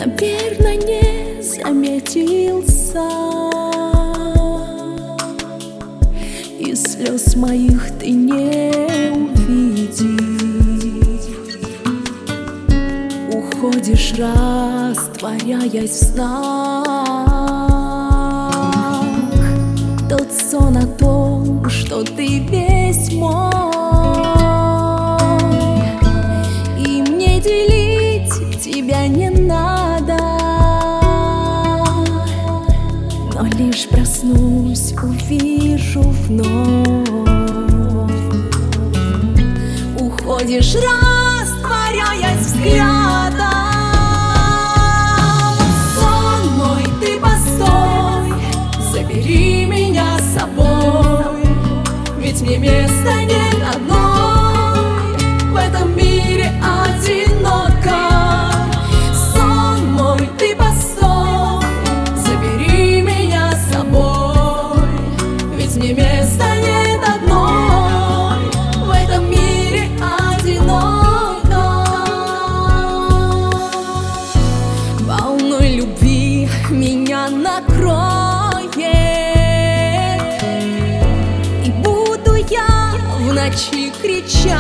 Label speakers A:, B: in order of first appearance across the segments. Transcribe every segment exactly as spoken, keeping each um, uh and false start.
A: наверно, не заметил сам, и слез моих ты не увидишь. Уходишь, растворяясь в снах. Тот сон о том, что ты весь мой, и мне делить тебя не надо. Но лишь проснусь, увижу вновь. Уходишь, растворяясь взглядом. Сон мой, ты постой, забери меня с собой, ведь мне места нет одной в этом мире одиноко. Сон мой, ты постой, забери меня с собой, ведь мне места нет одной в этом мире одиноко. Волной любви меня накроет, и буду я в ночи кричать: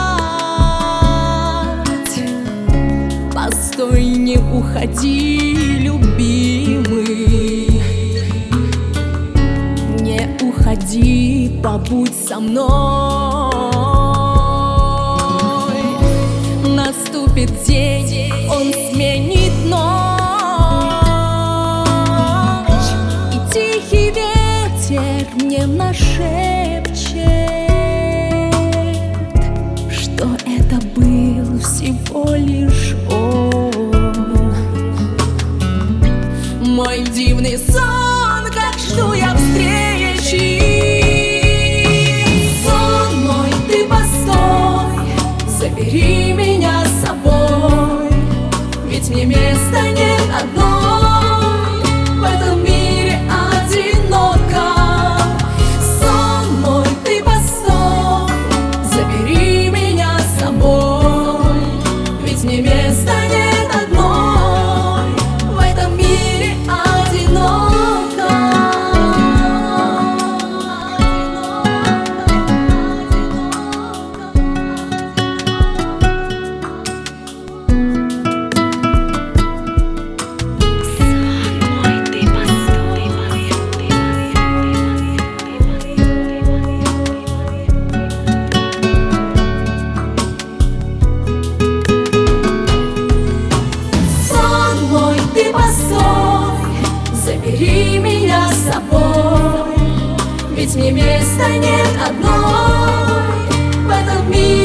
A: постой, не уходи, любимый, не уходи, побудь со мной. Наступит день, он сменит ночь, и тихий ветер мне нашепчет, что это был всего лишь он. Мой дивный сон, как жду я встречи. Сон мой, ты постой, забери меня с собой, ведь мне места нет одной в этом мире одиноко. Сон мой, ты постой, забери меня с собой, ведь мне места нет одной в этом мире одиноко. Ты постой, забери меня с собой, ведь мне места нет одной в этом мире.